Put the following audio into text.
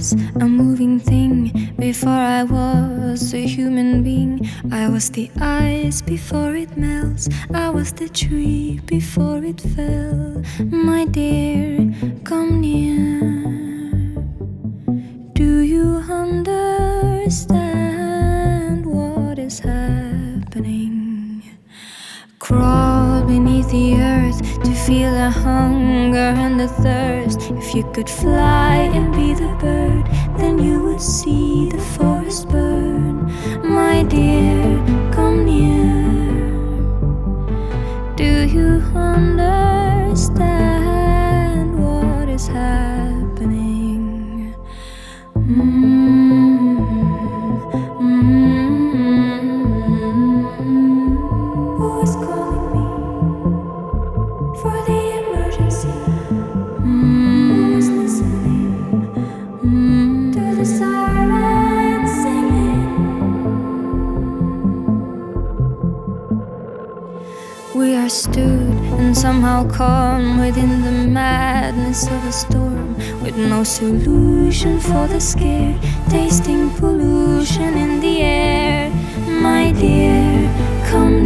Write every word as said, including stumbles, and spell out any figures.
was a moving thing before I was a human being. I was the ice before it melts, I was the tree before it fell. My dear, come near. Do you understand what is happening? Crawl beneath the earth to feel the hunger and the thirst. If you could fly and be the bird, then you would see the forest burn. My dear, come near. Do you understand what is happening? Mm-hmm. Mm-hmm. Who is calling me for the emergency? Mm. Who is listening mm. to the sirens singing? We are stood and somehow calm within the madness of a storm, with no solution for the scare, tasting pollution in the air. My dear, come